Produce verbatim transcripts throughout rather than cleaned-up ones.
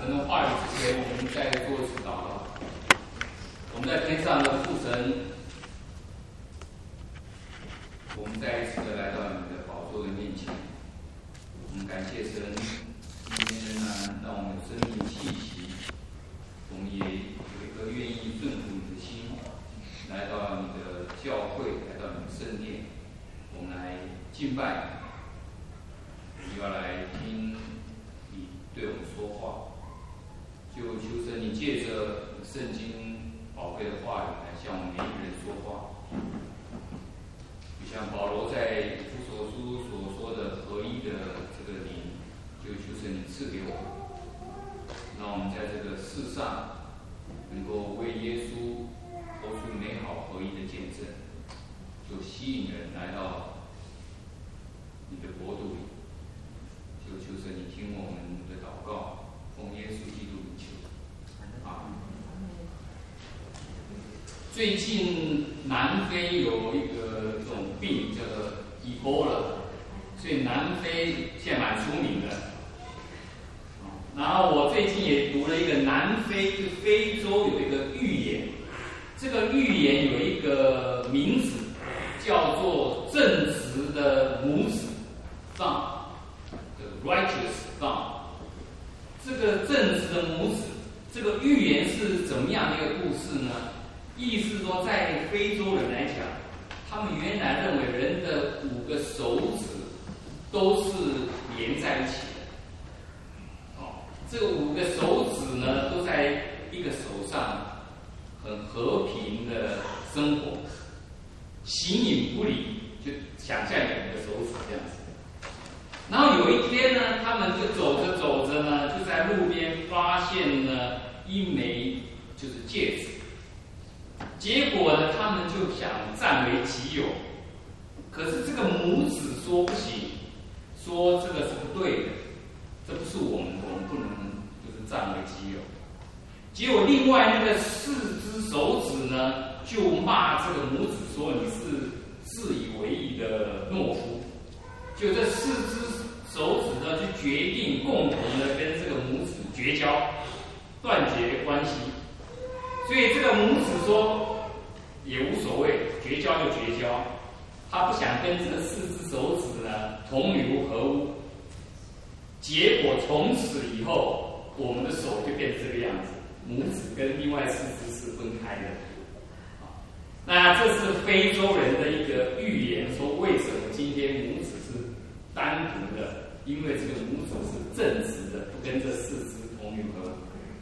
神的话语之前，我们再做一次祷告。我们在天上的父神，我们再一次的来到你的宝座的面前。我们感谢神，今天仍然让我们有生命气息，我们也有一个愿意顺服你的心，来到你的教会，来到你的圣殿，我们来敬拜你，我们要来听你对我们说话。就求神你借着圣经宝贵的话语来向我们每一个人说话，就像保罗在以弗所书所说的合一的这个灵，就求神你赐给我们，让我们在这个世上能够为耶稣活出美好合一的见证，就吸引人来到你的国度里。就求神你听我们的祷告，奉耶稣基督名求。啊，最近南非有一个这种病叫做 Ebola， 所以南非现在蛮出名的。然后我最近也读了一个南非，就非洲有一个寓言，这个寓言有一个名字叫做正直的母子 Son，The Righteous Son。这个正直的母子，这个寓言是怎么样的一个故事呢？意思说，在非洲人来讲，他们原来认为人的五个手指都是连在一起的。哦，这个五个手指呢，都在一个手上很和平的生活，形影不离，就想象有五个手指这样子。然后有一天呢，他们就走着走着呢，就在路边发现了一枚就是戒指。结果呢，他们就想占为己有，可是这个母子说不行，说这个是不对的，这不是我们的，我们不能就是占为己有。结果另外那个四只手指呢，就骂这个母子说你是自以为意的懦夫。就这四只手指呢，就决定共同的跟这个母子绝交，断绝关系。所以这个母子说也无所谓，绝交就绝交，他不想跟这四只手指呢同流合污。结果从此以后，我们的手就变成这个样子，母指跟另外四只是分开的。那这是非洲人的一个寓言，说为什么今天母子是单独的，因为这个母子是正直的，不跟这四只同流合污。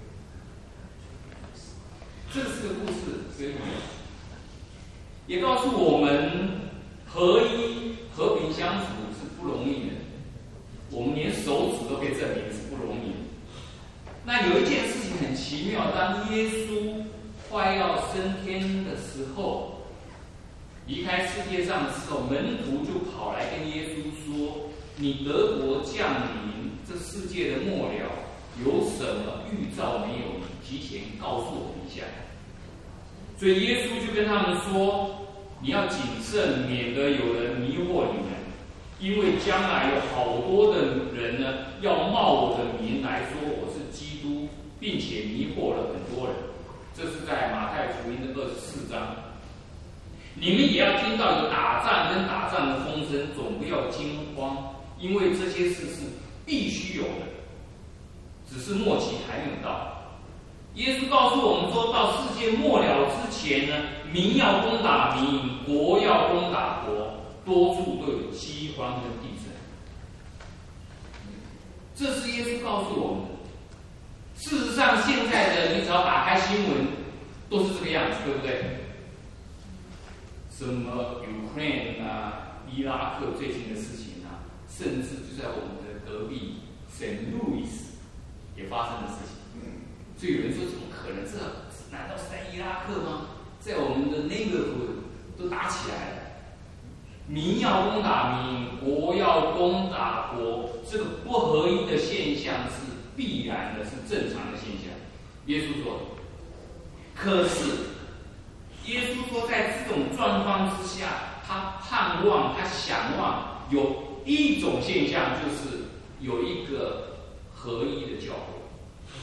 这是个故事，所以也告诉我们合一、和平相处是不容易的。我们连手指都可以证明是不容易的。那有一件事情很奇妙，当耶稣快要升天的时候，离开世界上的时候，门徒就跑来跟耶稣说：“你得国降临，这世界的末了，有什么预兆没有？你提前告诉我们一下。”所以耶稣就跟他们说：“你要谨慎，免得有人迷惑你们，因为将来有好多的人呢，要冒我的名来说我是基督，并且迷惑了很多人。”这是在马太福音的二十四章。你们也要听到有打仗跟打仗的风声，总不要惊慌，因为这些事是必须有的，只是末期还没有到。耶稣告诉我们说，到世界末了之前呢，民要攻打民，国要攻打国，多处都有饥荒跟地震。这是耶稣告诉我们的。事实上，现在的你只要打开新闻，都是这个样子，对不对？什么 Ukraine 啊、伊拉克最近的事情啊，甚至就在我们的隔壁 Saint Louis 也发生的事情。所以有人说，怎么可能？这难道是在伊拉克吗？在我们的 neighborhood 都打起来了。民要攻打民，国要攻打国，这个不合一的现象是必然的，是正常的现象。耶稣说，可是耶稣说，在这种状况之下，他盼望，他想望有一种现象，就是有一个合一的教会。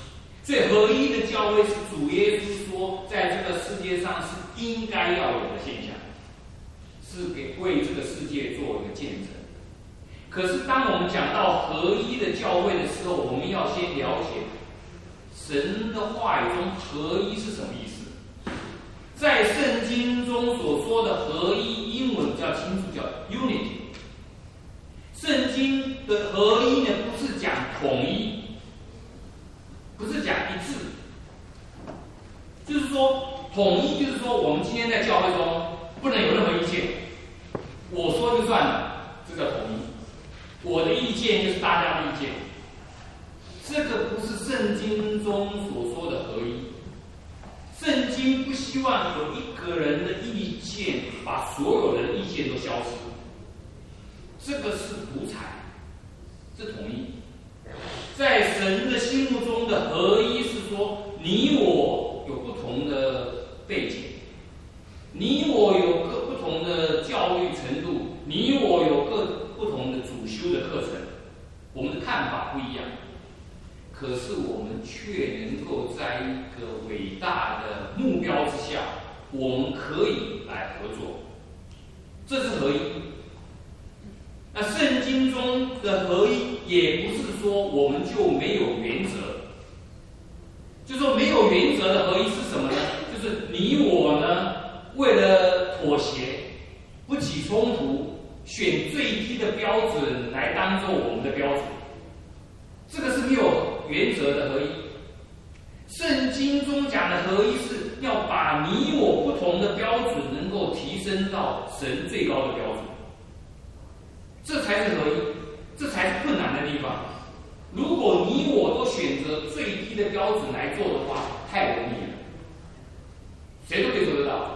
所以合一的教会是主耶稣说，在这个世界上是应该要有的现象，是给为这个世界做一个见证。可是当我们讲到合一的教会的时候，我们要先了解神的话语中合一是什么意思。在圣经中所说的合一，英文比较清楚，叫 unity。圣经的合一呢，不是讲统一，不是讲一致，就是说统一，就是说我们今天在教会中不能有任何意见，我说就算了，这叫统一。我的意见就是大家的意见，这个不是圣经中所说的合一。圣经不希望有一个人的意见把所有人的意见都消失，这个是独裁，是统一。在神的心目中的合一是说，你我有不同的背景，你我有各不同的教育程度，你我有各不同的主修的课程，我们的看法不一样，可是我们却能够在一个伟大的目标之下，我们可以来合作，这是合一。那圣经中的合一也不是说我们就没有原则，就说没有原则的合一是什么呢？就是你我呢，为了妥协，不起冲突，选最低的标准来当做我们的标准，这个是没有原则的合一。圣经中讲的合一是要把你我不同的标准能够提升到神最高的标准，这才是合一，这才是困难的地方。如果你我都选择最低的标准来做的话，太容易了，谁都可以做得到。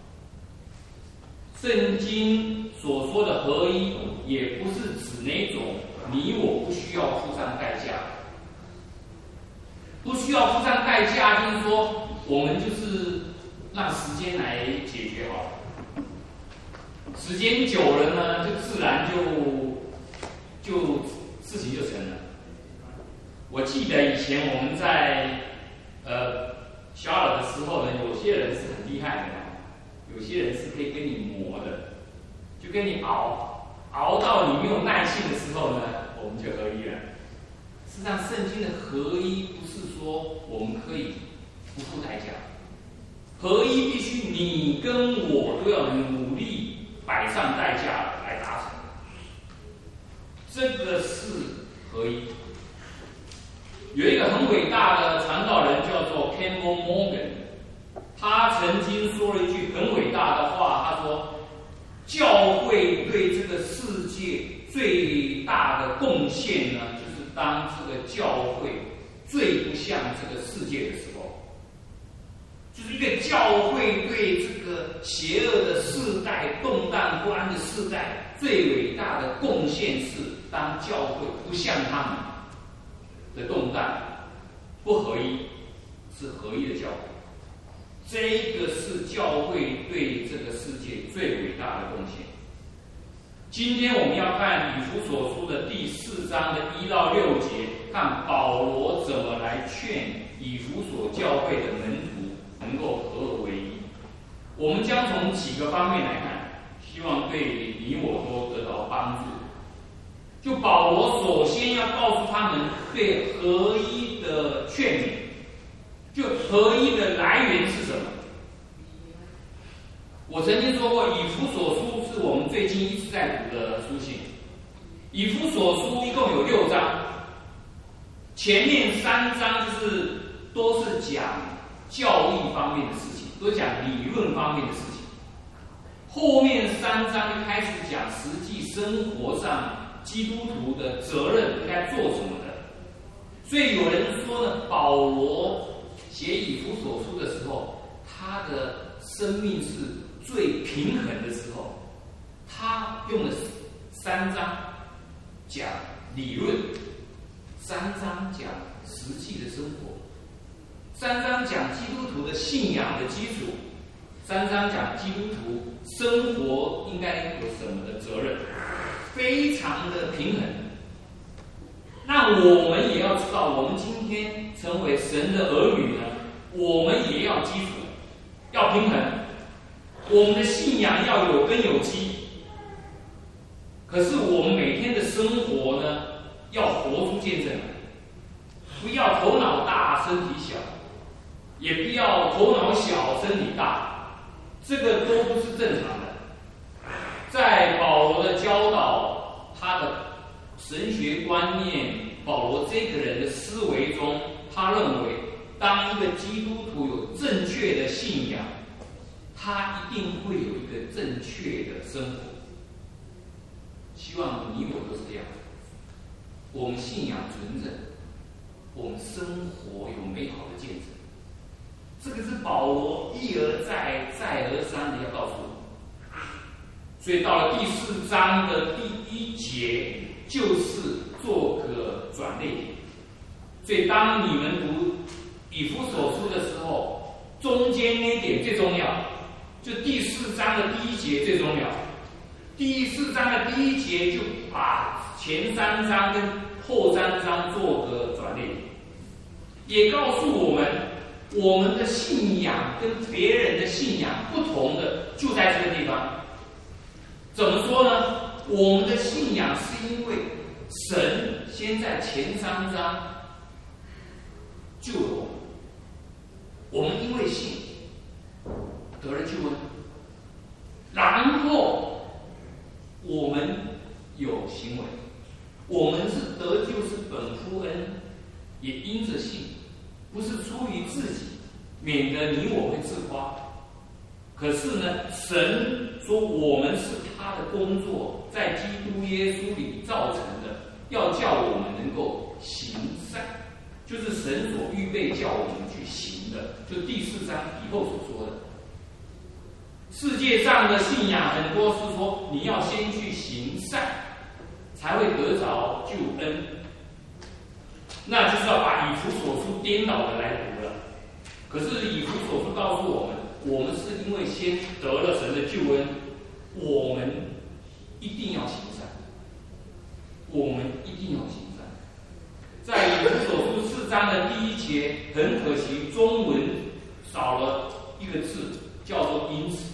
圣经所说的合一，也不是指那种你我不需要付上代价，不需要付上代价，就是说我们就是让时间来解决好了。时间久了呢，就自然就就事情就成了。我记得以前我们在呃小耳的时候呢，有些人是很厉害的，有些人是可以跟你磨的，就跟你熬，熬到你没有耐性的时候呢，我们就合一了。事实上，圣经的合一不是说我们可以不付代价，合一必须你跟我都要努力摆上代价来达成，这个是合一。有一个很伟大的传道人叫做 Campbell Morgan， 他曾经说了一句很伟大的话，他说：教会对这个世界最大的贡献呢，就是当这个教会最不像这个世界的时候，就是一个教会对这个邪恶的世代、动荡不安的世代最伟大的贡献是，当教会不像他们的动荡，不合一，是合一的教会。这个是教会对这个世界最伟大的贡献。今天我们要看以弗所书的第四章的一到六节，看保罗怎么来劝以弗所教会的门徒能够合而为一。我们将从几个方面来看，希望对你我都得到帮助。就保罗首先要告诉他们对合一的劝勉，就合一的来源是什么？我曾经说过，以弗所书是我们最近一直在读的书信。以弗所书一共有六章，前面三章就是都是讲教义方面的事情，都是讲理论方面的事情。后面三章就开始讲实际生活上基督徒的责任应该做什么的。所以有人说呢，保罗写以弗所书的时候，他的生命是最平衡的时候，他用了三章讲理论，三章讲实际的生活，三章讲基督徒的信仰的基础，三章讲基督徒生活应该有什么的责任，非常的平衡。那我们也要要知道，我们今天成为神的儿女呢，我们也要基础，要平衡。我们的信仰要有根有基，可是我们每天的生活呢，要活出见证来。不要头脑大身体小，也不要头脑小身体大，这个都不是正常的。在保罗的教导，他的神学观念，保罗这个人的思维中，他认为，当一个基督徒有正确的信仰，他一定会有一个正确的生活。希望你我都是这样，我们信仰纯正，我们生活有美好的见证。这个是保罗一而再、再而三的要告诉我们。所以到了第四章的第一节，就是做个转捩点。所以当你们读以弗所书的时候，中间那一点最重要，就第四章的第一节最重要。第四章的第一节就把前三章跟后三章做个转捩点，也告诉我们，我们的信仰跟别人的信仰不同的就在这个地方。怎么说呢？我们的信仰是因为神先在前三章救了我们，我们因为信得了救恩，然后我们有行为，我们是得救是本乎恩，也因着信，不是出于自己，免得你我会自夸。可是呢，神说我们是他的工作，在基督耶稣里造成的，要叫我们能够行善，就是神所预备叫我们去行的，就第四章以后所说的。世界上的信仰很多是说你要先去行善，才会得着救恩，那就是要把以弗所书颠倒的来读了。可是以弗所书告诉我们，我们是因为先得了神的救恩，我们一定要行善，我们一定要行善。在以弗所书四章的第一节，很可惜中文少了一个字，叫做因此。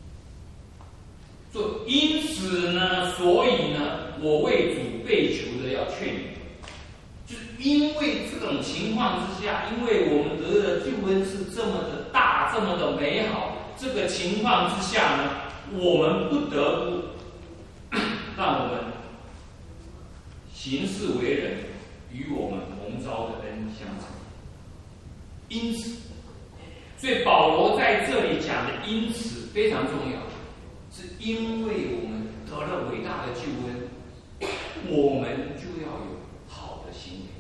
说因此呢，所以呢，我为主被囚的要劝你，就是因为这种情况之下，因为我们得的救恩是这么的大，这么的美好，这个情况之下呢，我们不得不让我们行事为人与我们蒙召的恩相称。因此，所以保罗在这里讲的因此非常重要，是因为我们得了伟大的救恩，我们就要有好的行为。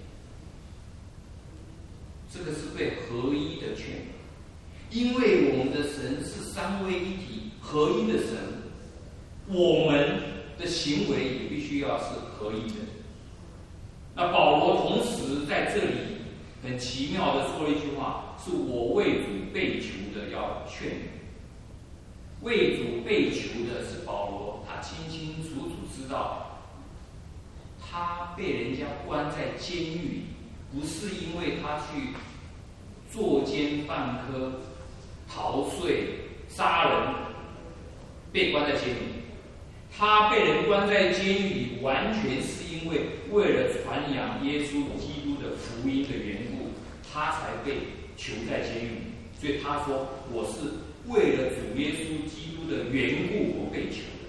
这个是被合一的劝，因为我们的神是三位一体合一的神，我们的行为也必须要是合一的。那保罗同时在这里很奇妙的说了一句话，是我为主被囚的要劝你。为主被囚的是保罗，他清清楚楚知道，他被人家关在监狱里，不是因为他去作奸犯科、逃税、杀人，被关在监狱里。他被人关在监狱里，完全是因为为了传扬耶稣基督的福音的缘故，他才被囚在监狱里。所以他说：“我是为了主耶稣基督的缘故，我被囚的。”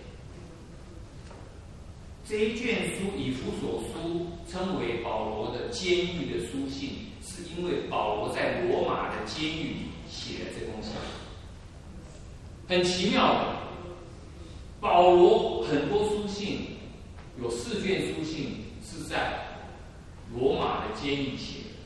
这一卷书以弗所书称为保罗的监狱的书信，是因为保罗在罗马的监狱里写了这封信。很奇妙的，保罗很多书信，有四卷书信是在罗马的监狱写的。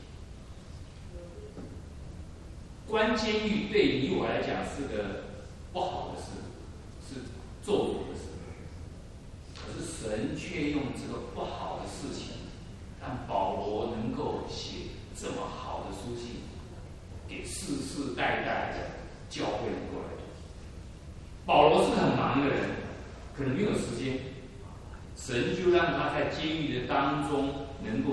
关监狱对你我来讲是个不好的事，是咒诅的事。可是神却用这个不好的事情，让保罗能够写这么好的书信，给世世代代的教会能够来读。保罗是很忙的人，可能没有时间，神就让他在监狱的当中能够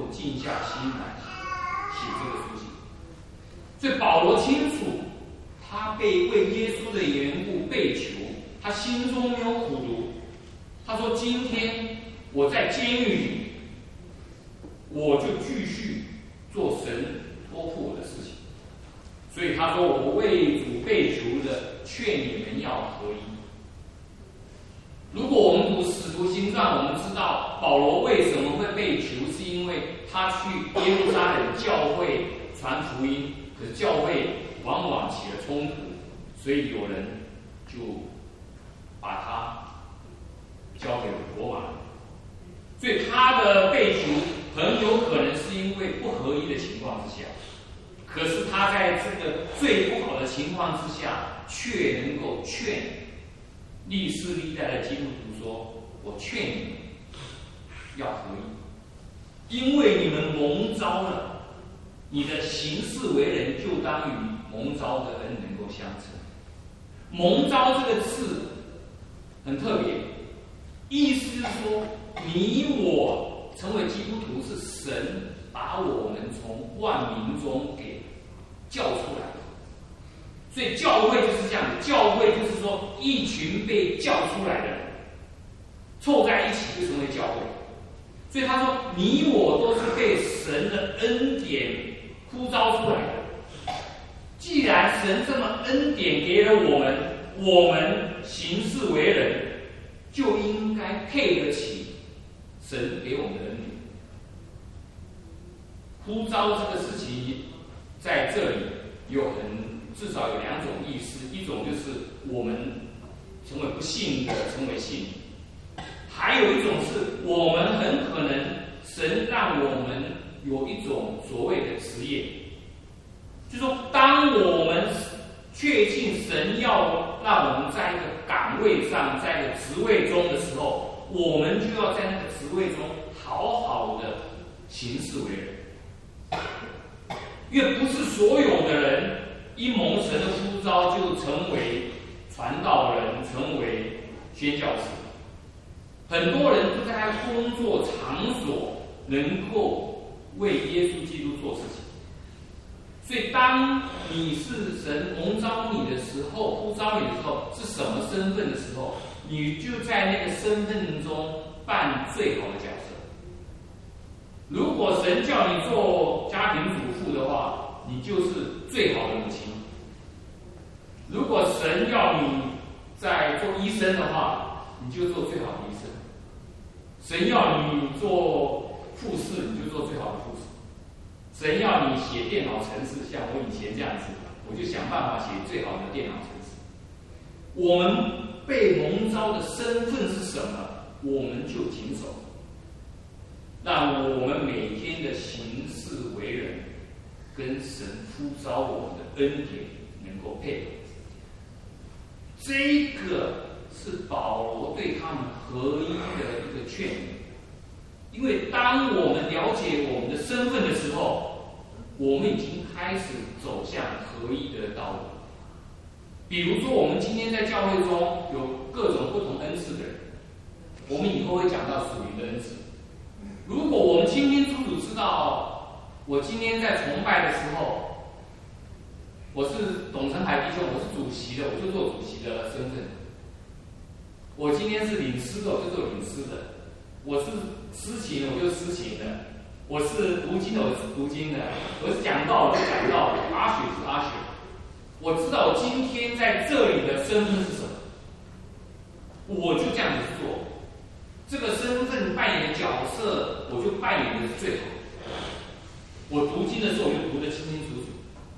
够静下心来写这个书信。所以保罗清楚，他被为耶稣的缘故被囚，他心中没有苦毒。他说：“今天我在监狱里，我就继续做神托付我的事情。”所以他说：“我为主被囚的，劝你们要合一。”如果我们读《使徒行传》，我们知道保罗为什么会被囚，是因为他去耶路撒冷教会传福音，可是教会往往起了冲突，所以有人就把他交给了罗马人。所以他的被囚很有可能是因为不合一的情况之下，可是他在这个最不好的情况之下，却能够劝历世历代的基督徒说：“我劝你们要合一，因为你们蒙召了，你的行事为人就当与蒙召的人能够相称。”蒙召这个字很特别，意思是说，你我成为基督徒是神把我们从万民中给叫出来的。所以教会就是这样的，教会就是说一群被叫出来的人凑在一起就成为教会。所以他说，你我都是被神的恩典呼召出来的。既然神这么恩典给了我们，我们行事为人就应该配得起神给我们的恩典。呼召这个事情在这里有很至少有两种意思，一种就是我们成为不信的成为信，还有一种是我们很可能神让我们有一种所谓的职业，就是说当我们确信神要让我们在一个岗位上，在一个职位中的时候，我们就要在那个职位中好好的行事为人，因为不是所有的人因蒙神的呼召就成为传道人，成为宣教士。很多人都在他工作场所能够为耶稣基督做事情。所以当你是神蒙召你的时候，呼召你的时候，是什么身份的时候，你就在那个身份中扮最好的角色。如果神叫你做家庭主妇的话，你就是最好的母亲。如果神要你在做医生的话，你就做最好的医生。神要你做护士，你就做最好的护士。神要你写电脑程式，像我以前这样子，我就想办法写最好的电脑程式。我们被蒙召的身份是什么，我们就谨守，让我们每天的行事为人跟神呼召我们的恩典能够配合。这个是保罗对他们合一的一个劝勉。因为当我们了解我们的身份的时候，我们已经开始走向合一的道路。比如说，我们今天在教会中有各种不同恩赐的人，我们以后会讲到属灵的恩赐。如果我们清清楚楚知道，我今天在崇拜的时候，我是董成海弟兄，我是主席的，我就做主席的身份；我今天是领诗的，我就做领诗的；我是司琴的，我就司琴的；我是读经的，我是读经的；我是讲道，我是讲道的；阿雪是阿雪。我知道我今天在这里的身份是什么，我就这样子做。这个身份扮演的角色，我就扮演的是最好。我读经的时候，我就读得清清楚楚。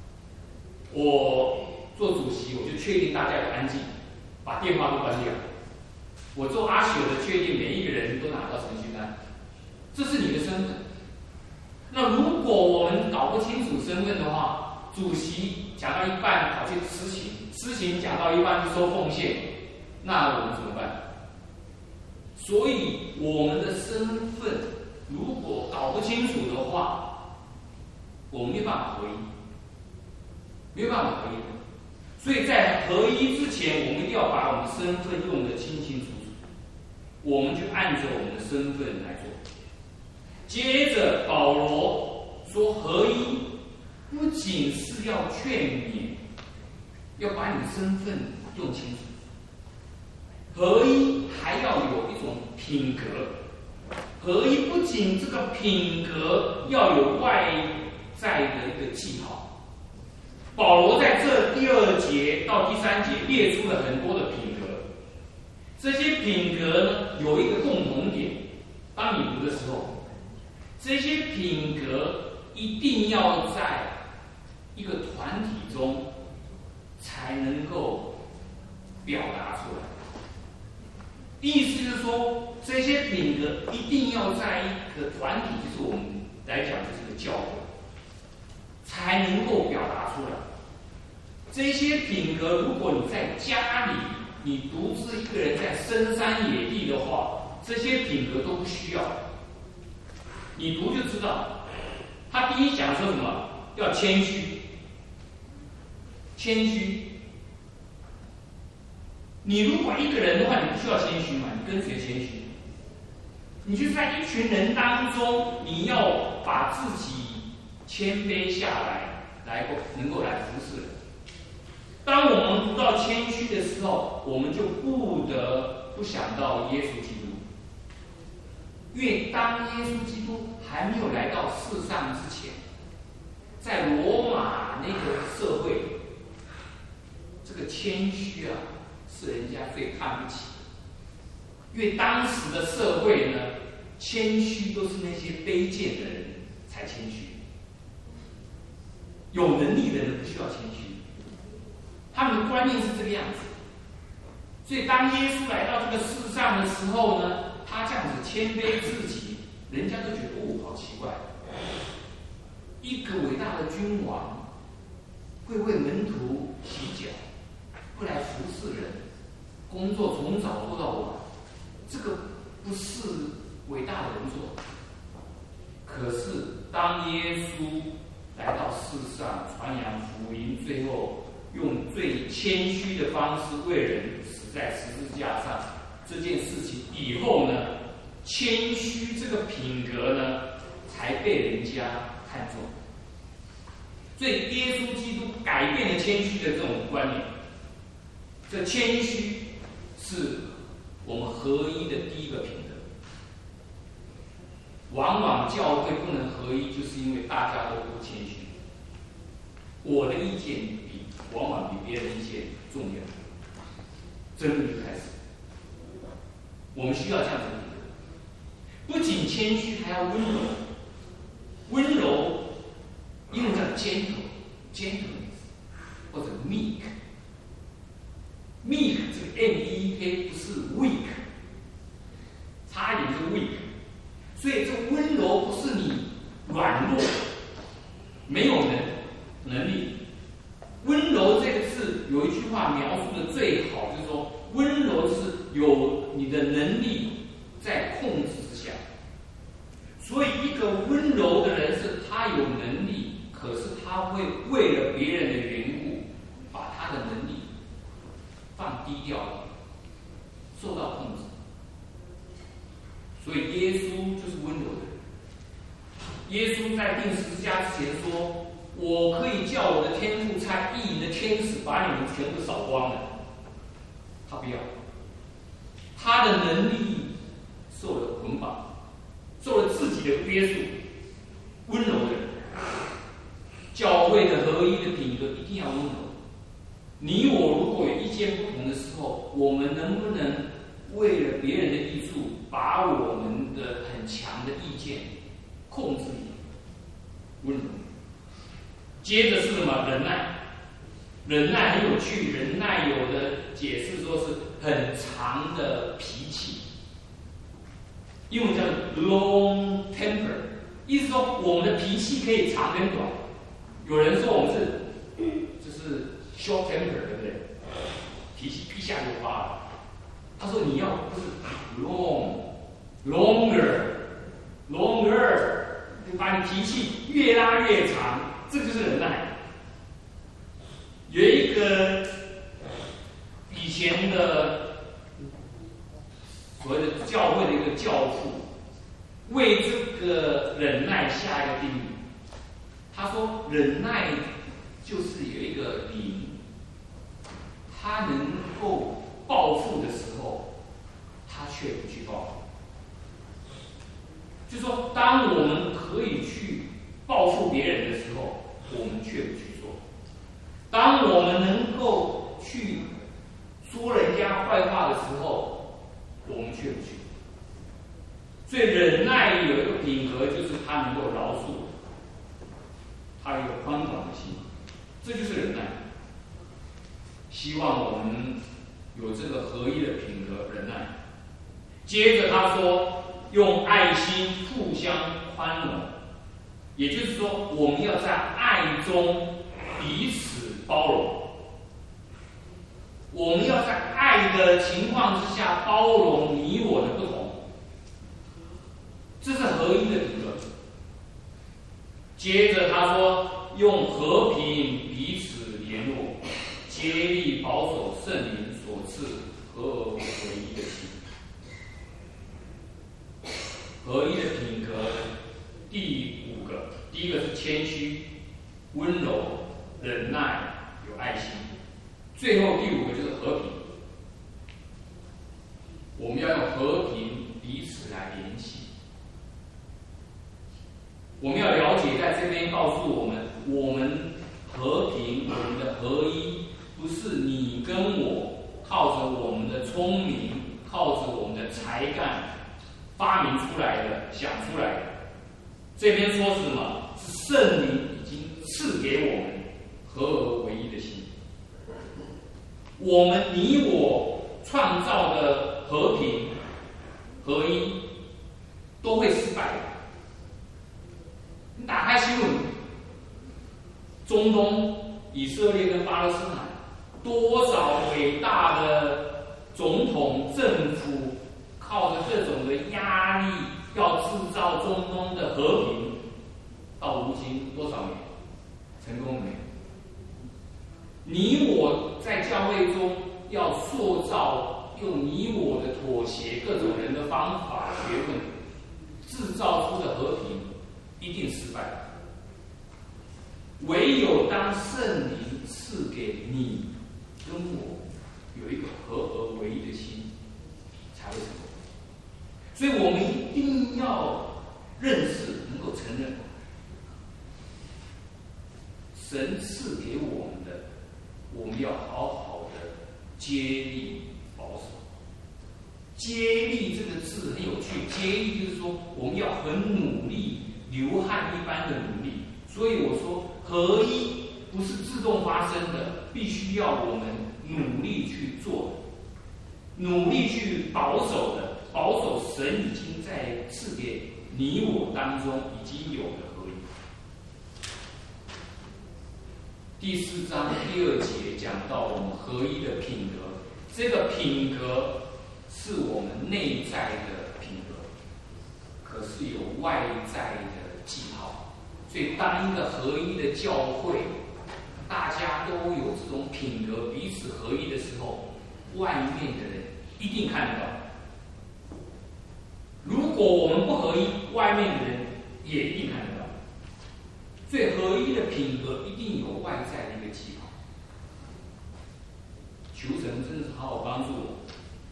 我做主席，我就确定大家要安静，把电话都关掉。我做阿雪的，确定每一个人都拿到程序单，这是你的身份。那如果我们搞不清楚身份的话，主席讲到一半跑去施行，施行讲到一半就收奉献，那我们怎么办？所以我们的身份如果搞不清楚的话，我们没办法合一，没有办法合一。所以在合一之前，我们一定要把我们身份用得清清楚楚，我们就按着我们的身份来做。 接着保罗说合一，不仅是要劝勉，要把你身份用清楚，合一还要有一种品格。合一不仅这个品格要有外在的一个记号，保罗在这第二节到第三节列出了很多的品格，这些品格呢有一个共同点，当你读的时候，这些品格一定要在一个团体中才能够表达出来。意思就是说，这些品格一定要在一个团体，就是我们来讲就是个教会，才能够表达出来。这些品格，如果你在家里，你独自一个人在深山野地的话，这些品格都不需要。你读就知道，他第一讲说什么？要谦虚，谦虚。你如果一个人的话，你不需要谦虚嘛？你跟谁谦虚？你就在一群人当中，你要把自己谦卑下来，来够能够来服侍人。当我们读到谦虚的时候，我们就不得不想到耶稣基督。因为当耶稣基督还没有来到世上之前，在罗马那个社会，这个谦虚啊，是人家最看不起的。因为当时的社会呢，谦虚都是那些卑贱的人才谦虚，有能力的人不需要谦虚。他们的观念是这个样子。所以当耶稣来到这个世上的时候呢，他这样子谦卑自己，人家都觉得哦，好奇怪。一个伟大的君王会为门徒洗脚，会来服侍人，工作从早做到晚，这个不是伟大的人做。可是当耶稣来到世上传扬福音，最后用最谦虚的方式为人死在十字架上，这件事情以后呢，谦虚这个品格呢，才被人家看重。所以耶稣基督改变了谦虚的这种观念。这谦虚是我们合一的第一个品格。往往教会不能合一，就是因为大家都不谦虚。我的意见比往往比别人的意见重要。真理就开始，我们需要这样的品格，不仅谦虚，还要温柔。温柔，英文叫 gentle，gentleness 或者 meek。meek 这个 M E E K 不是 weak， 差一点是 weak。所以这温柔不是你软弱，没有能能力。温柔这个字有一句话描述的最好，就是说温柔是有你的能力在控制之下。所以一个温柔的人是他有能力，可是他会为了别人的缘故，把他的能力放低调，受到控制。所以耶稣就是温柔的人。耶稣在钉十字架之前说，我可以叫我的天父差一营的天使把你们全部扫光了。他不要，他的能力受了捆绑，受了自己的约束。温柔的人，教会的合一的品格一定要温柔。你我如果有意见不同的时候，我们能不能为了别人的益处，把我们的很强的意见控制一点，温柔。接着是什么？忍耐。忍耐很有趣，忍耐有的解释说是很长的脾气，英文叫 long temper， 意思说我们的脾气可以长跟短。有人说我们是就是 short temper， 对不对？脾气一下就发了。他说你要不是 long longer longer， 把你脾气越拉越长，这就是忍耐。有一个以前的所谓的教会的一个教父， 为这个忍耐下一个定义。他说，忍耐就是有一个灵，他能够报复的时候，他却不去报复。就是说，当我们可以去报复别人的时候，我们却不去做；当我们能够去说人家坏话的时候，我们却不去。所以忍耐有一个品格，就是他能够饶恕，他有宽广的心，这就是忍耐。希望我们有这个合一的品格，忍耐。接着他说，用爱心互相宽容，也就是说，我们要在爱中彼此包容。我们要在爱的情况之下包容你我的不同，这是合一的品格。接着他说，用和平彼此联络，竭力保守圣灵所赐合而为一的心。合一的品格第五个，第一个是谦虚、温柔、忍耐、有爱心。最后第五个就是和平。我们要用和平彼此来联系。我们要了解，在这边告诉我们，我们和平，我们的合一，不是你跟我靠着我们的聪明，靠着我们的才干发明出来的、想出来的。这边说是什么？是圣灵已经赐给我们合而为一的心。我们你我创造的和平合一都会失败的。你打开新闻，中东以色列跟巴勒斯坦，多少伟大的总统政府靠着这种的压力，要制造中东的和平，到如今多少年成功没有？你我在教会中要塑造用你我的妥协各种人的方法学问制造出的和平，一定失败。唯有当圣灵赐给你跟我有一个合而为一的心，才会成功。所以我们一定要认识，能够承认神赐给我们的，我们要好好的接力保守。接力这个字很有趣，接力就是说我们要很努力，流汗一般的努力。所以我说合一不是自动发生的，必须要我们努力去做，努力去保守的，保守神已经在赐给你我当中已经有的合一。第四章第二节讲到我们合一的品格，这个品格是我们内在的品格，可是有外在的记号。所以当一个合一的教会，大家都有这种品格，彼此合一的时候，外面的人一定看得到。如果我们不合一，外面的人也一定看得到。所以合一的品格一定有外在的一个记号。求神真是好好帮助我，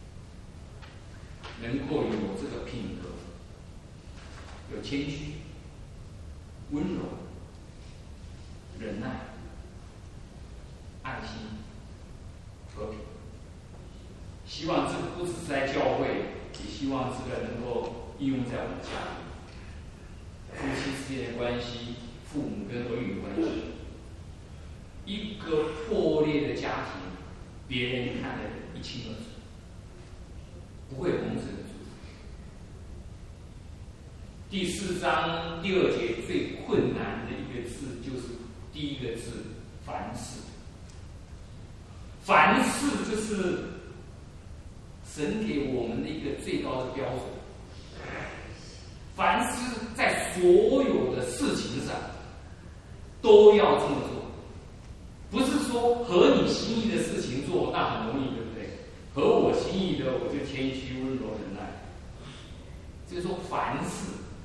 能够有这个品格，有谦虚、温柔、忍耐、爱心、和平。希望这个不只是在教会，也希望这个能够应用在我们家里，夫妻之间的关系，父母跟儿女的关系。一个破裂的家庭，别人看得一清二楚，不会蒙尘的。第四章第二节最困难的一个字就是第一个字凡事。凡事就是神给我们的一个最高的标准。凡事在所有的事情上都要这么做，不是说合你心意的事情做，那很容易，对不对？合我心意的，我就谦虚、温柔、忍耐。就是说凡事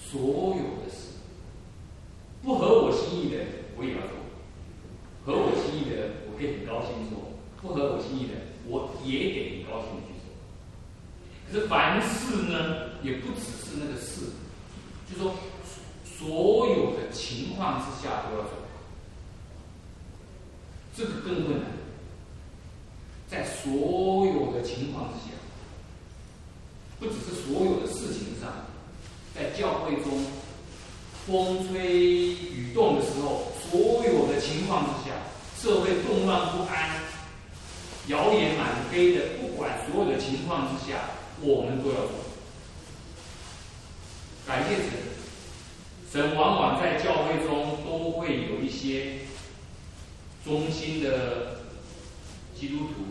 所有的事，不合我心意的我也要做，合我心意的我可以很高兴做，不合我心意的我也得很高兴的去做。可是凡事呢，也不只是那个事，就是说所有的情况之下都要做，这个更困难。在所有的情况之下，不只是所有的事情上，在教会中风吹雨动的时候，所有的情况之下，社会动乱不安，谣言满飞的，不管所有的情况之下，我们都要做。感谢神，神往往在教会中都会有一些忠心的基督徒，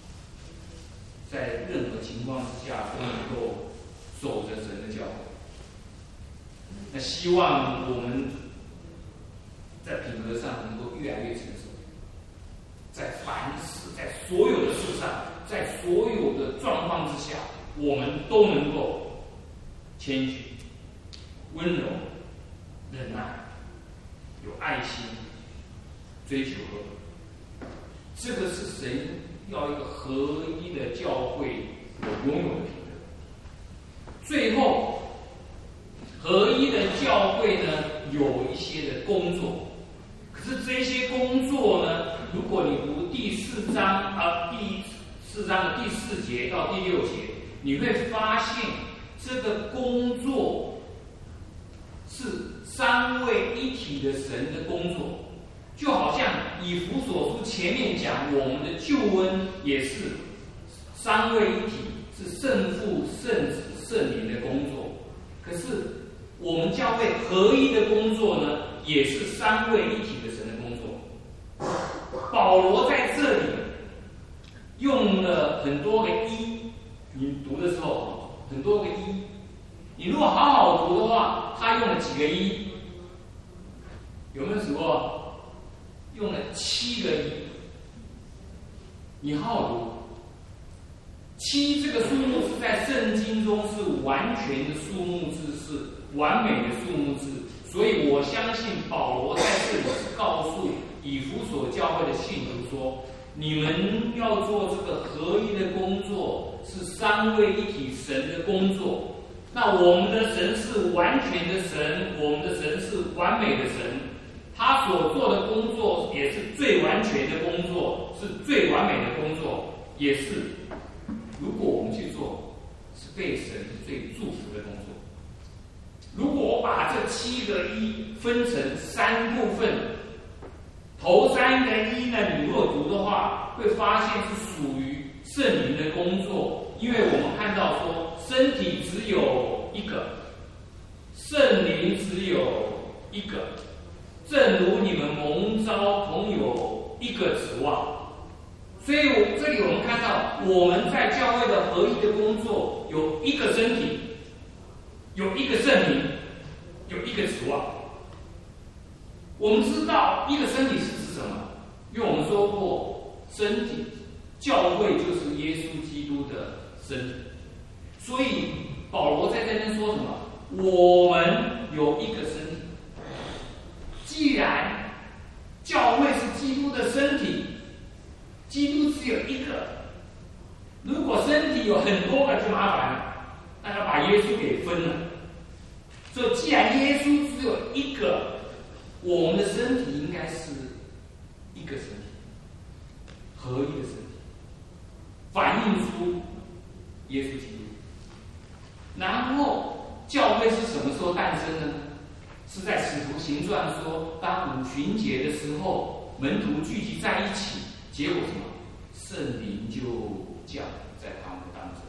在任何情况之下都能够守着神的教诲。那希望我们在品格上能够越来越成熟，在凡事，在所有的事上，在所有的状况之下，我们都能够谦虚、温柔、忍耐、有爱心、追求和平。这个是神要一个合一的教会所拥有的品格。最后，合一的教会呢，有一些的工作，可是这些工作呢，如果你读第四章啊，第四章的第四节到第六节，你会发现这个工作是三位一体的神的工作。就好像以弗所书前面讲，我们的救恩也是三位一体，是圣父、圣子、圣灵的工作。可是我们教会合一的工作呢，也是三位一体的神的工作。保罗在这里用了很多个一，你读的时候很多个一，你如果好好读的话，他用了几个一？有没有数过？用了七个一，你好好读。七这个数目字在圣经中是完全的数目字，是完美的数目字，所以我相信保罗在这里是告诉以弗所教会的信徒说，你们要做这个合一的工作，是三位一体神的工作。那我们的神是完全的神，我们的神是完美的神。他所做的工作也是最完全的工作，是最完美的工作，也是如果我们去做，是被神最祝福的工作。如果我把这七个一分成三部分，头三个一呢，你如果读的话，会发现是属于圣灵的工作，因为我们看到说，身体只有一个，圣灵只有一个。正如你们蒙召同有一个指望，所以我这里我们看到我们在教会的合一的工作有一个身体，有一个圣灵，有一个指望。我们知道一个身体是指什么？因为我们说过，身体教会就是耶稣基督的身体，所以保罗在这边说什么？我们有一个身体。既然教会是基督的身体，基督只有一个，如果身体有很多个就麻烦了，那要把耶稣给分了。所以既然耶稣只有一个，我们的身体应该是一个身体，合一的身体，反映出耶稣基督。然后教会是什么时候诞生呢？是在使徒行传说，当五旬节的时候，门徒聚集在一起，结果什么？圣灵就降在他们当中。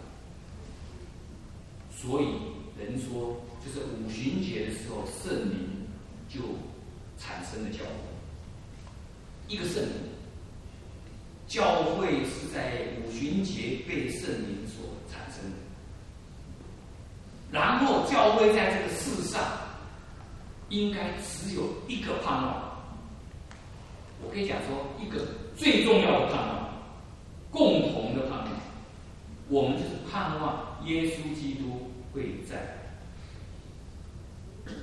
所以人说，就是五旬节的时候，圣灵就产生了教会，一个圣灵。教会是在五旬节被圣灵所产生的，然后教会在这个世上。应该只有一个盼望，我可以讲说一个最重要的盼望，共同的盼望，我们就是盼望耶稣基督会再来。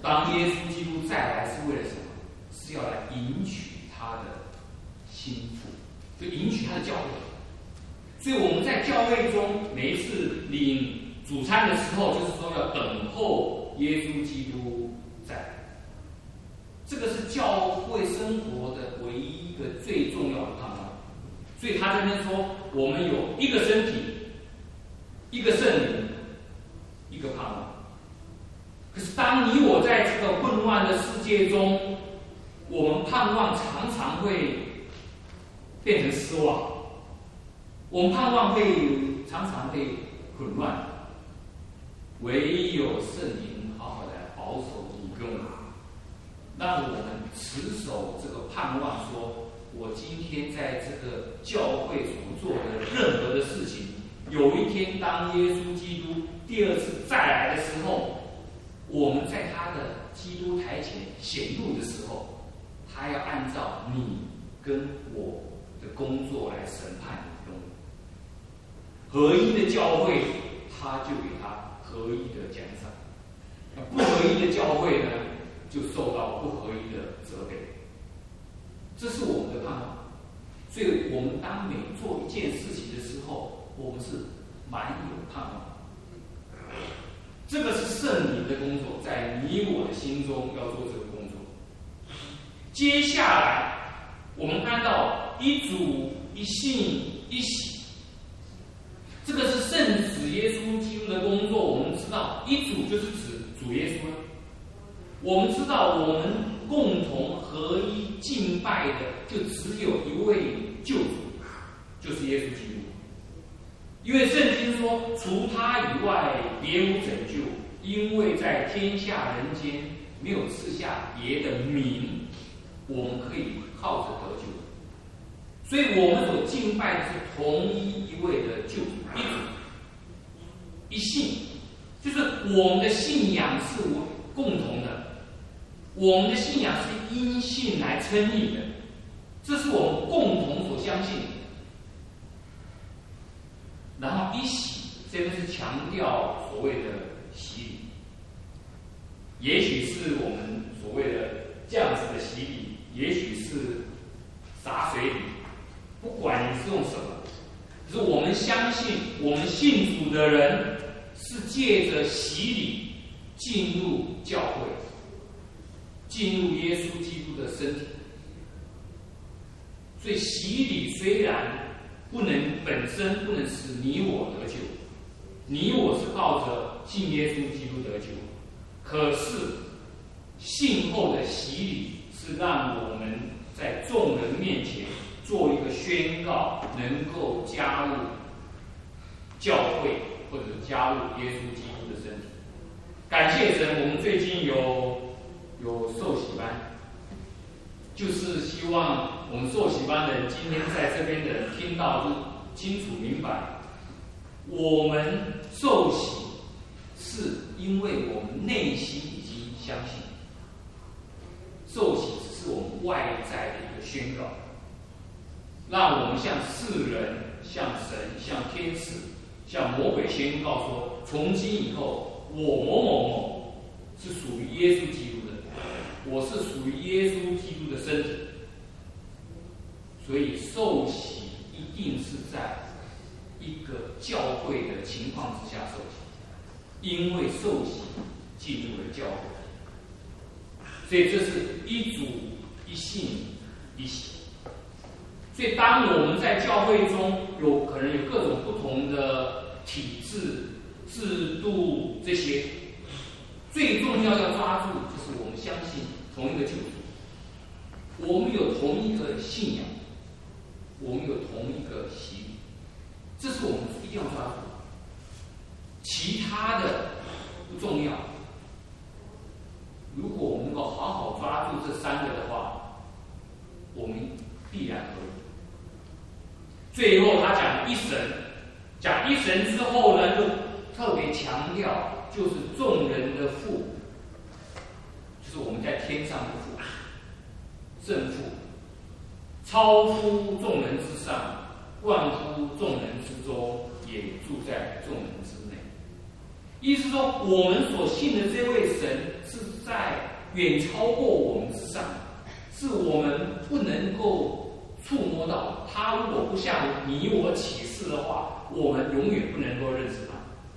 当耶稣基督再来是为了什么？是要来迎娶他的心腹，就迎娶他的教会。所以我们在教会中每一次领主餐的时候，就是说要等候耶稣基督再来。这个是教会生活的唯一一个最重要的盼望。所以他这边说，我们有一个身体，一个圣灵，一个盼望。可是当你我在这个混乱的世界中，我们盼望常常会变成失望，我们盼望会常常会混乱。唯有圣灵好好的保守你跟我，让我们持守这个盼望，说我今天在这个教会所做的任何的事情，有一天当耶稣基督第二次再来的时候，我们在他的基督台前显露的时候，他要按照你跟我的工作来审判你跟我。合一的教会，他就给他合一的奖赏；那不合一的教会呢，就受到不合一的责备。这是我们的盼望。所以我们当每做一件事情的时候，我们是满有盼望。这个是圣灵的工作，在你我的心中要做这个工作。接下来，我们看到一主、一信、一喜，这个是圣子耶稣基督的工作。我们知道，一主就是指主耶稣。我们知道，我们共同合一敬拜的，就只有一位救主，就是耶稣基督。因为圣经说，除他以外，别无拯救，因为在天下人间没有赐下别的名，我们可以靠着得救。所以我们所敬拜的是同一一位的救主，一主一信，就是我们的信仰是共同的，我们的信仰是因信来称义的，这是我们共同所相信的。然后一喜，这边是强调所谓的洗礼，也许是我们所谓的这样子的洗礼，也许是洒水礼，不管你是用什么，可是我们相信，我们信主的人是借着洗礼进入教会，进入耶稣基督的身体。所以洗礼虽然不能本身不能使你我得救，你我是靠着信耶稣基督得救，可是信后的洗礼是让我们在众人面前做一个宣告，能够加入教会或者加入耶稣基督的身体。感谢神，我们最近有有受洗班，就是希望我们受洗班的人，今天在这边的人听到就清楚明白，我们受洗是因为我们内心已经相信，受洗只是我们外在的一个宣告，让我们向世人、向神、向天使、向魔鬼宣告说：从今以后，我某某某是属于耶稣基督的，我是属于耶稣基督的身体。所以受洗一定是在一个教会的情况之下受洗，因为受洗进入了教会，所以这是一主一信一喜。所以当我们在教会中有可能有各种不同的体制、制度，这些最重要要抓住就是我们相信同一个救主，我们有同一个信仰，我们有同一个洗礼，这是我们一定要抓住。其他的不重要。如果我们能够好好抓住这三个的话，我们必然合一。最后他讲一神，讲一神之后呢，就特别强调，就是众人的父，就是我们在天上的父，圣父，超乎众人之上，万乎众人之中，也住在众人之内。意思说，我们所信的这位神是在远超过我们之上，是我们不能够触摸到。他如果不向你我启示的话，我们永远不能够认识他。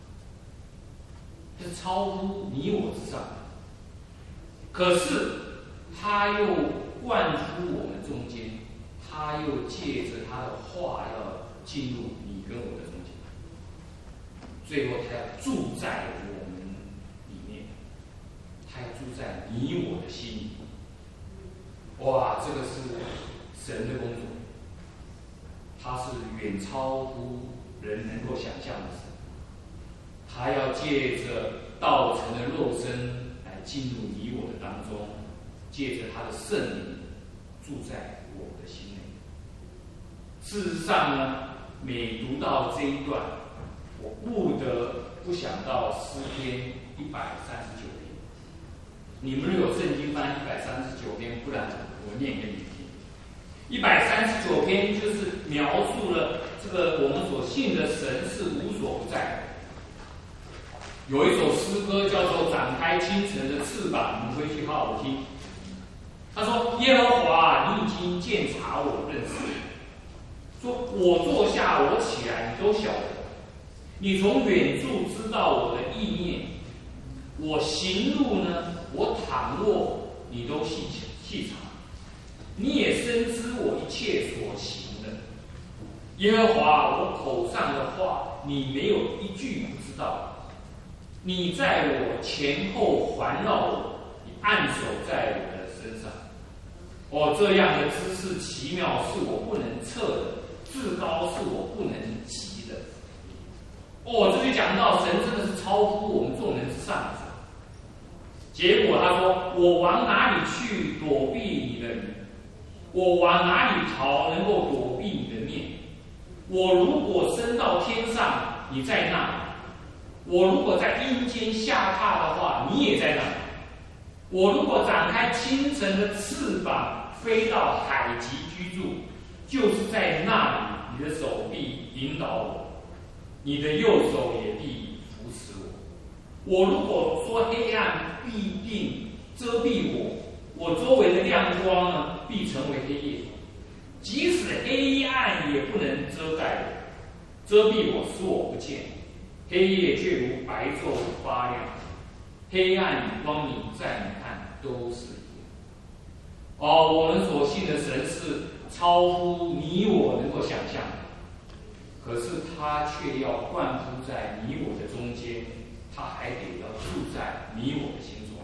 是超乎你我之上，可是他又灌出我们中间，他又借着他的话要进入你跟我的中间，最后他要住在我们里面，他要住在你我的心里。哇，这个是神的工作，他是远超乎人能够想象的事。他要借着道成的肉身来进入你我的当中，借着他的圣灵住在我的心内。事实上呢，每读到这一段，我不得不想到诗篇一百三十九篇。你们如有圣经翻一百三十九篇，不然我念给你听。一百三十九篇就是描述了这个我们所信的神是无所不在的。有一首诗歌叫做《展开清晨的翅膀》，你们回去好好听。他说：“耶和华，你已经鉴察我，认识我。说我坐下，我起来，你都晓得。你从远处知道我的意念。我行路呢，我躺卧，你都细细察。你也深知我一切所行的。耶和华，我口上的话，你没有一句不知道。你在我前后环绕我，你按手在我的身上。哦，这样的知识奇妙，是我不能测的；至高，是我不能及的。哦，这里讲到神真的是超乎我们众人之上的。结果他说：“我往哪里去躲避你的灵？我往哪里逃能够躲避你的面？我如果升到天上，你在那里。我如果在阴间下榻的话，你也在那里。我如果展开清晨的翅膀，飞到海极居住，就是在那里，你的手臂引导我，你的右手也必扶持我。我如果说黑暗必定遮蔽我，我周围的亮光呢，必成为黑夜。即使黑暗也不能遮盖我，遮蔽我，使我不见。黑夜却如白昼发亮，黑暗与光明在你看都是一样。哦，我们所信的神是超乎你我能够想象的，可是他却要灌敷在你我的中间，他还得要住在你我的心中。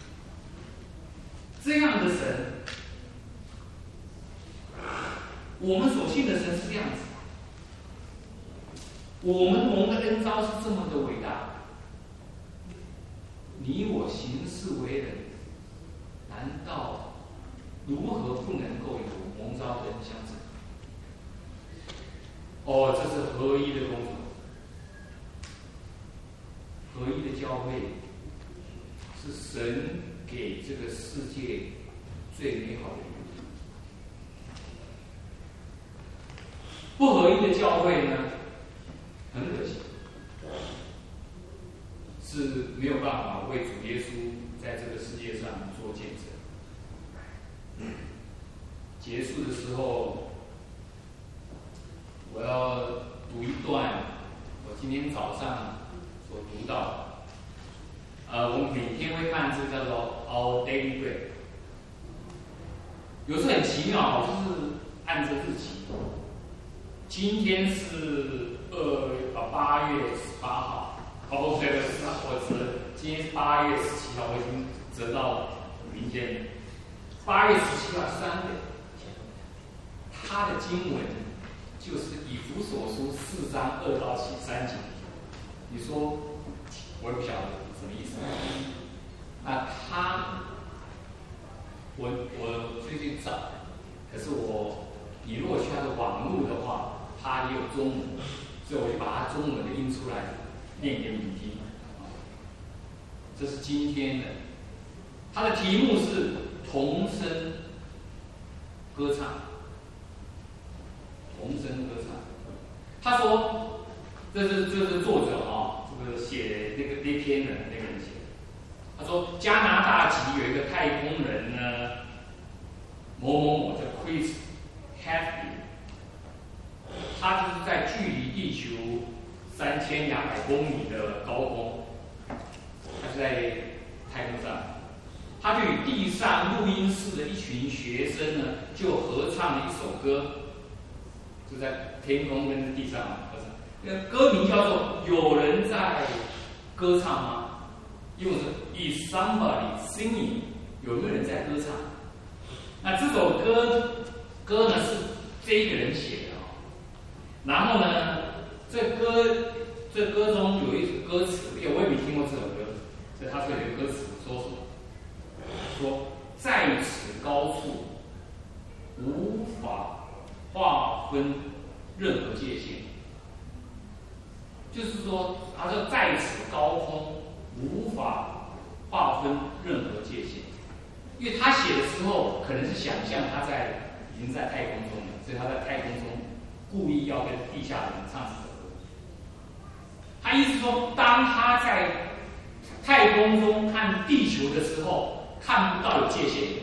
这样的神，我们所信的神是这样子。我们蒙的恩召是这么的伟大，你我行事为人，难道如何不能够有蒙召的人相称？哦，这是合一的工作，合一的教会是神给这个世界最美好的礼物。不合一的教会呢，很可惜，是没有办法为主耶稣在这个世界上做见证。结束的时候，我要读一段我今天早上所读到的。呃，我们每天会看这个叫做 Our Daily Bread， 有时候很奇妙，就是按着日期，今天是二啊八月十八号，哦，对了，是我折，今天是八月十七号，我已经折到明天了。八月十七号三个，他的经文就是以弗所书四章二到七三节。你说我也不晓得什么意思。那他，我我最近找，可是我你如果去他的网络的话，他也有中文，所以我就把他中文的印出来念给你听。这是今天的，他的题目是同声歌唱。同声歌唱。他说，这是这是作者啊、哦，这个写那个那篇的那个人写的。他他说加拿大籍有一个太空人呢，某某某叫 Chris Hadfield， 他就是在距离地球三千两百公里的高空，他是在太空上，他就与地上录音室的一群学生呢，就合唱了一首歌，就在天空跟地上合唱。那个歌名叫做《有人在歌唱吗》？英文是 Is somebody singing？ 有没有人在歌唱？那这首歌歌呢是这一个人写的哦。然后呢，这歌这歌中有一首歌词，我也没听过这首歌，所以他说有一个歌词说什么？说在此高处无法划分任何界限，就是说，他说在此高空无法划分任何界限，因为他写的时候可能是想象他在已经在太空中了，所以他在太空中故意要跟地下人唱这首歌。他意思说，当他在太空中看地球的时候，看不到有界限。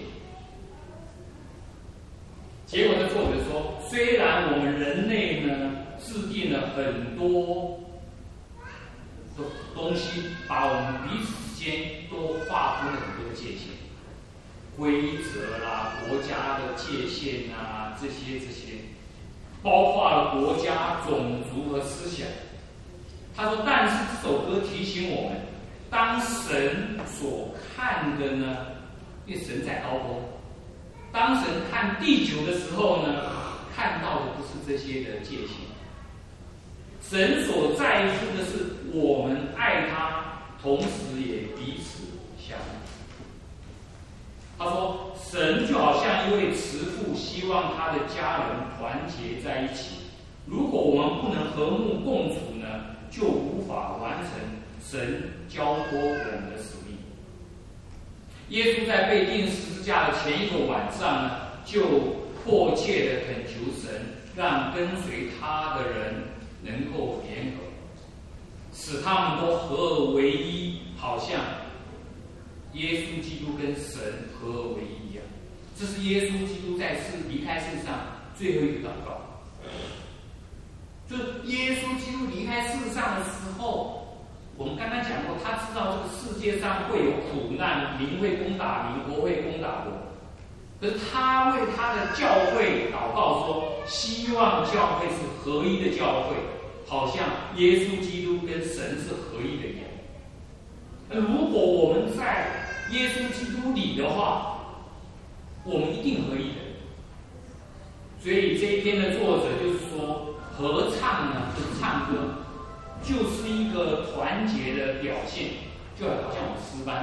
结果的作者说，虽然我们人类呢制定了很多的东西，把我们彼此之间都划分了很多界限、规则啦、国家的界限啊，这些这些，包括了国家、种族和思想。他说，但是这首歌提醒我们，当神所看的呢，因为神在高空，当神看地球的时候呢，看到的不是这些的界限。神所在乎的是我们爱他，同时也彼此相爱。他说，神就好像一位慈父，希望他的家人团结在一起。如果我们不能和睦共处呢，就无法完成神交托我们的使命。耶稣在被钉十字架的前一个晚上呢，就迫切地恳求神，让跟随他的人能够联合，使他们都合而为一，好像耶稣基督跟神合而为一一样。这是耶稣基督在世离开世上最后一个祷告。就是耶稣基督离开世上的时候，我们刚刚讲过，他知道这个世界上会有苦难，民会攻打民，国会攻打国。可是他为他的教会祷告说，希望教会是合一的教会，好像耶稣基督跟神是合一的一样。如果我们在耶稣基督里的话，我们一定合一的。所以这一篇的作者就是说，合唱呢，就是唱歌，就是一个团结的表现，就好像我们诗班，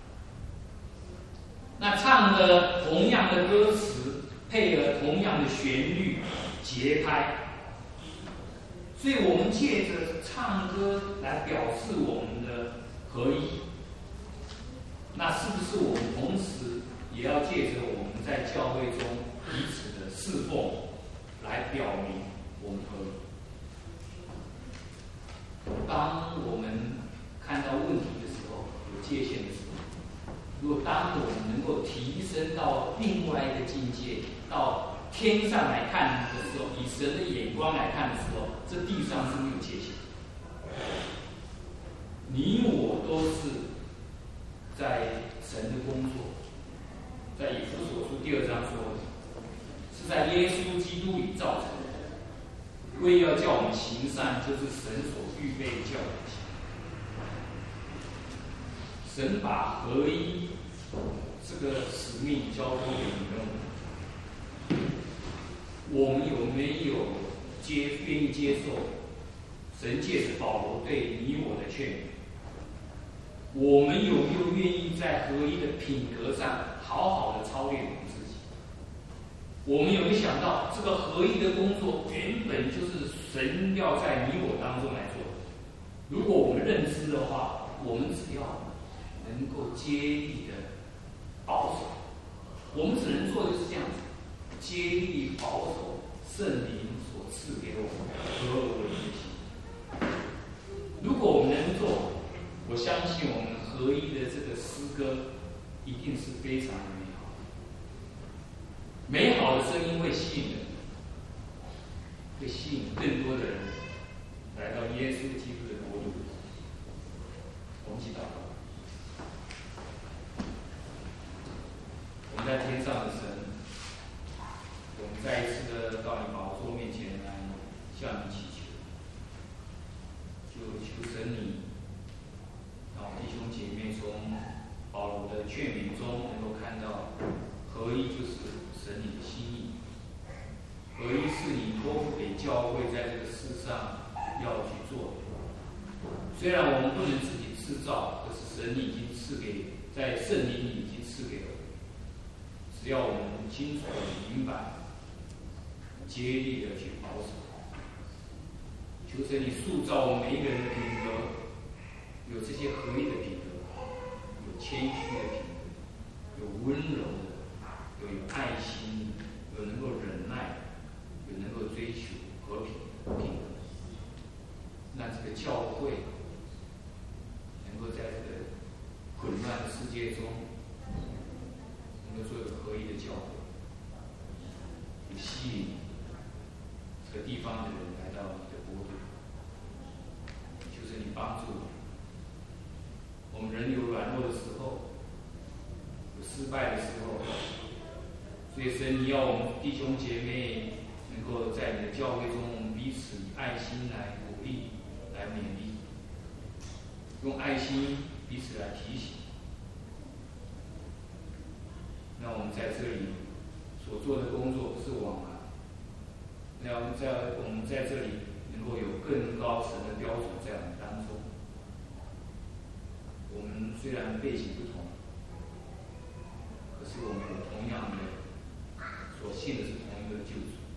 那唱的同样的歌词，配合同样的旋律、节拍，所以我们借着唱歌来表示我们的合一。那是不是我们同时也要借着我们在教会中彼此的侍奉，来表明我们合一？当我们看到问题的时候，有界限的时候，如果当我们能够提升到另外一个境界，到天上来看的时候，以神的眼光来看的时候，这地上是没有界限。你我都是在神的工作，在以弗所书第二章说，是在耶稣基督里造成的，为要叫我们行善，就是神所预备叫我们行。神把合一这个使命交托给你们，我们有没有接愿意接受神借着保罗对你我的劝勉？我们有没有愿意在合一的品格上好好的操练我们自己？我们有没有想到，这个合一的工作原本就是神要在你我当中来做的？如果我们认知的话，我们只要能够接力的保守，我们只能做的就是这样子，接力保守圣灵所赐给我们合而为一的心。如果我们能做，我相信我们合合一的这个诗歌，一定是非常的美好。美好的声音会吸引人，会吸引更多的人来到耶稣基督的国度。我们祈祷。我们在天上的神，我们再一次的到你宝座面前来向你祈求，就求神你让弟兄姐妹从保罗的劝勉中能够看到，合一就是神你的心意，合一是你托付给教会在这个世上要去做的。虽然我们不能自己制造，可是神你已经赐给，在圣灵里已经赐给了我们。只要我们清楚的明白，竭力的去保守，求神你塑造我们每一个人的品格，有这些合一的品格，有谦虚的品格，有温柔的，有有爱心的，有能够忍耐的，有能够追求和平的品格。让这个教会能够在这个混乱的世界中，能够做一个合一的教会，去吸引这个地方的人来到你的国度。就是你帮助我们人有软弱的时候，有失败的时候，所以神你要我们弟兄姐妹能够在你的教会中彼此以爱心来鼓励，来勉励，用爱心彼此来提醒。那我们在这里所做的工作不是枉然。那我们在我们在这里能够有更高层的标准在我们当中。我们虽然背景不同，可是我们有同样的所信的是同一个救主。